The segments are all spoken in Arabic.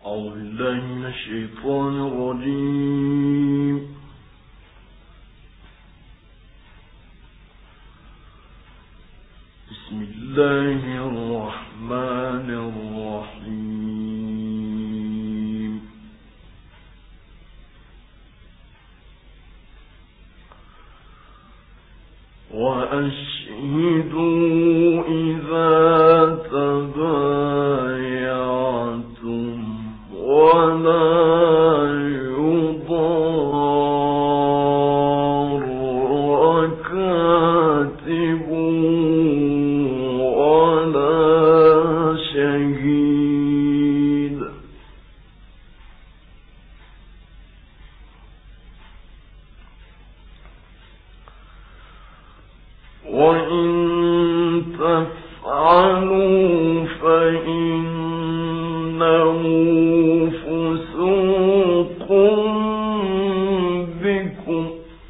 أعوذ بالله من الشيطان الرجيم. بسم الله الرحمن الرحيم. وأشهدوا إذا تبايعتم ولا يضار كاتب ولا شهيد. وإن تفعلوا فإنه فسوق بكم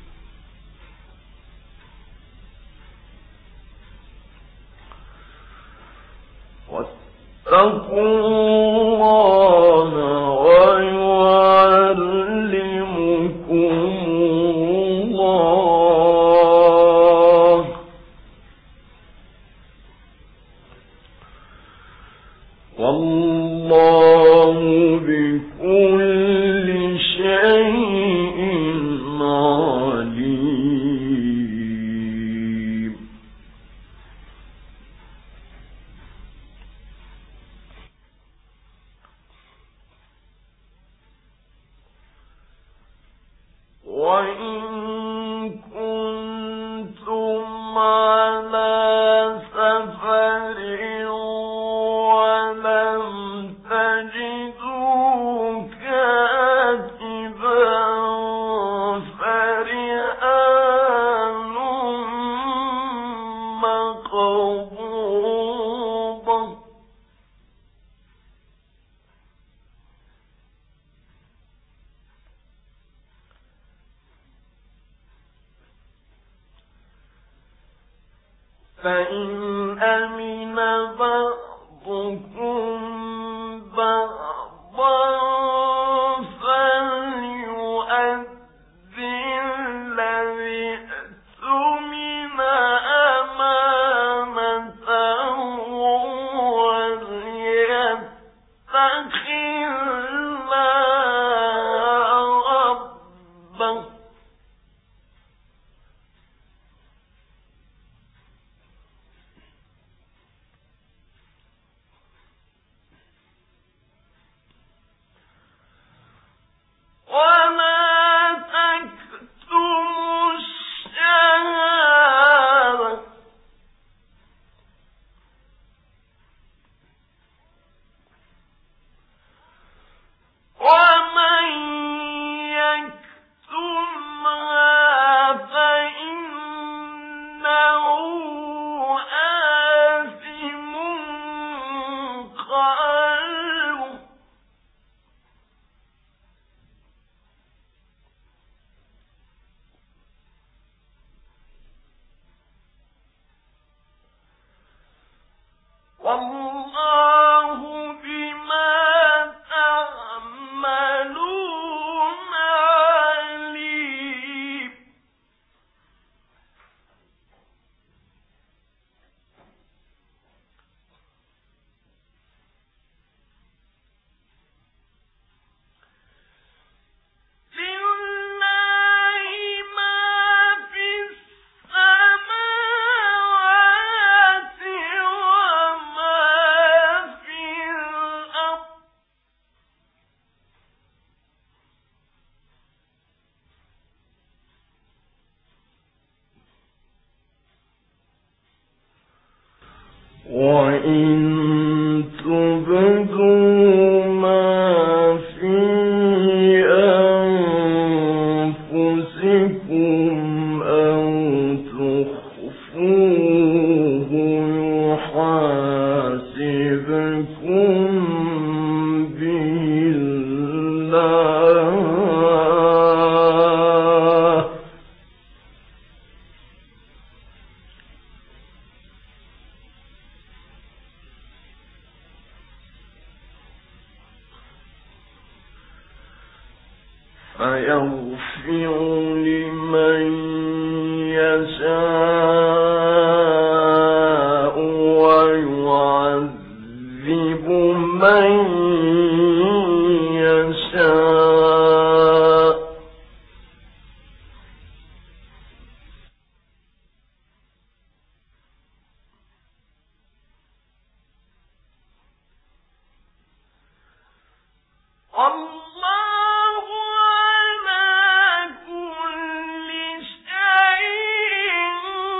واتقوا الله ويعلمكم الله والله بكل شيء عليم. وإن كنتم على سفر ولم تجدوا كاتبا فرهان مقبوضة فإن أمن بعضكم بعضا فليؤدي الذي اؤتمن أمانته وليتق الله ربه ولا تكتموا الشهادة ومن يكتمها فإنه آثم قلبه والله بما تعملون عليم. لله ما في السماوات وما في الأرض وإن تبدوا ما في أنفسكم أو تخفوه يحاسبكم به الله فيغفر لمن يشاء ويعذب من يشاء. الله على كل شيء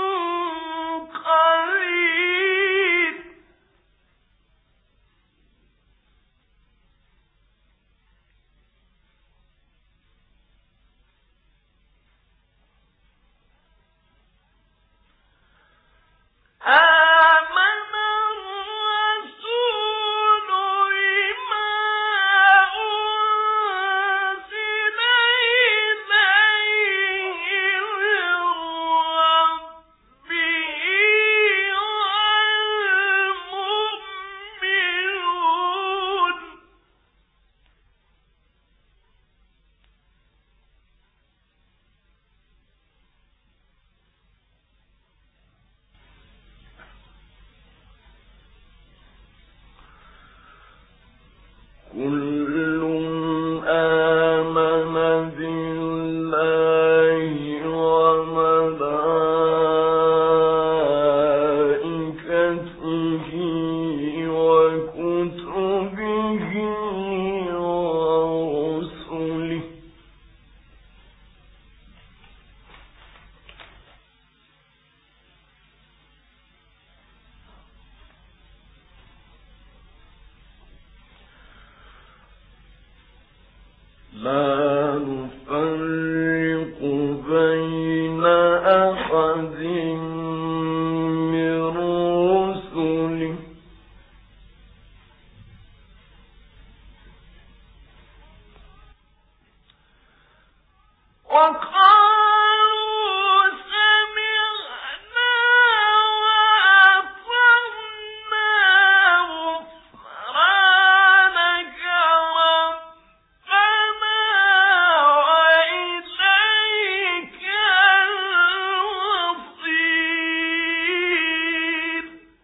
قدير. آمن الرسول بما أنزل إليه من ربه والمؤمنون كل آمن بالله وملائكته وكتبه ورسله لا نفرق بين أحد من رسله وقالوا سمعنا وأطعنا غفرانك ربنا وإليك المصير.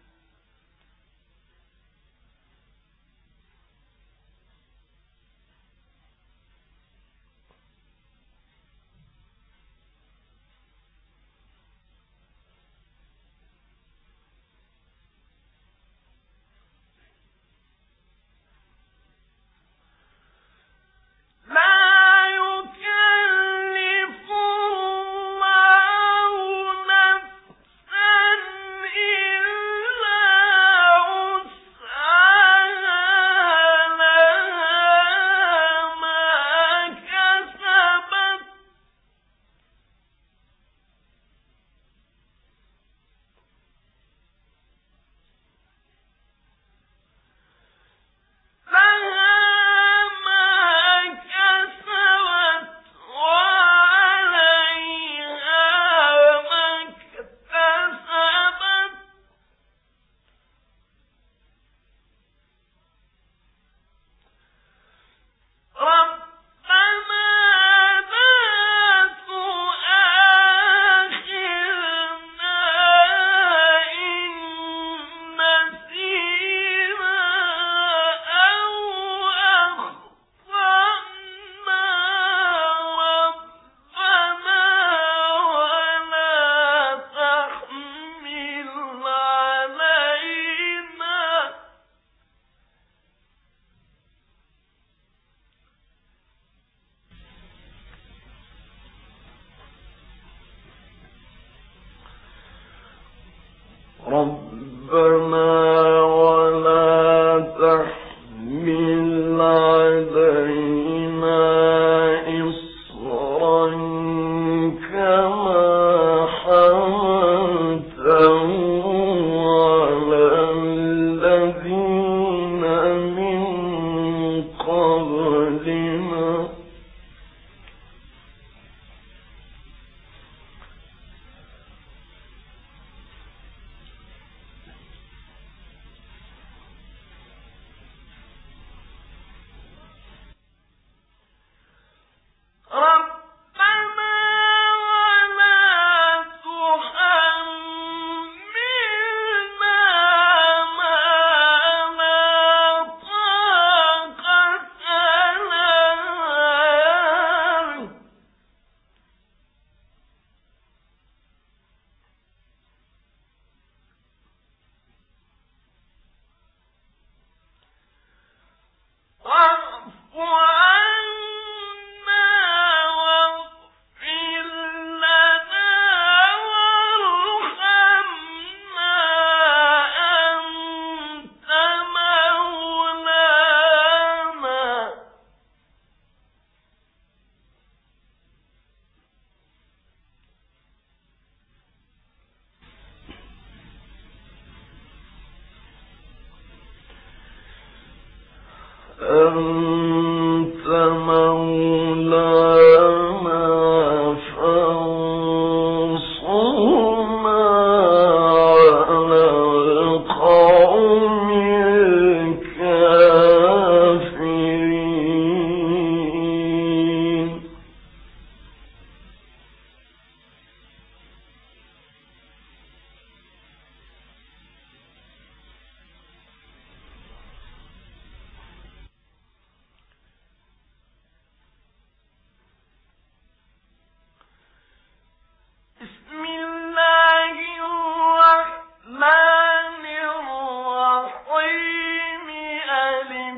لا يكلف الله نفسا إلا وسعها لها ما كسبت وعليها ما اكتسبت. ربنا لا تؤاخذنا إن نسينا أو أخطأنا ربنا ولا تحمل علينا تحمل علينا إصرا كما حملته على الذين من قبلنا أنت مولانا فانصرنا على القوم الكافرين. بسم الله الرحمن الرحيم. ألف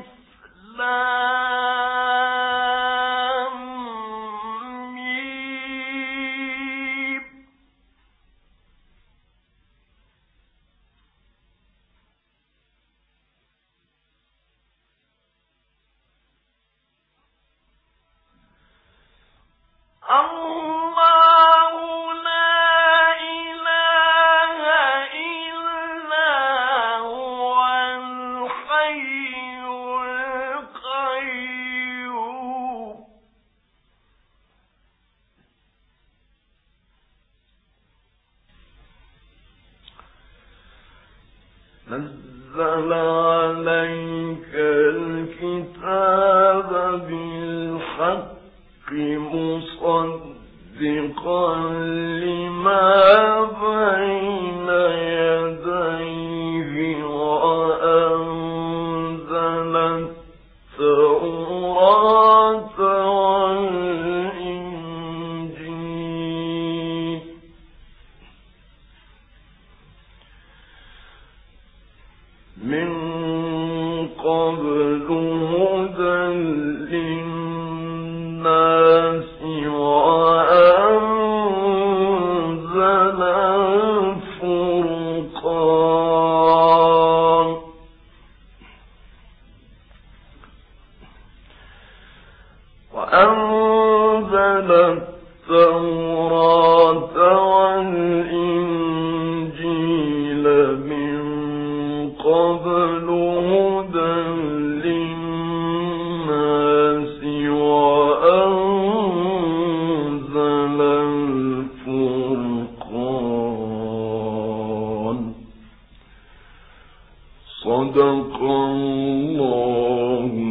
لام ميم. الله لا إله إلا هو الحي القيوم. نزل عليك الكتاب بالحق مصدقا لما بين يديه وأنزل التوراة والإنجيل من قبل هدى للناس وأنزل الفرقان التوراة والإنجيل من قبل هدى للناس وأنزل الفرقان. صدق الله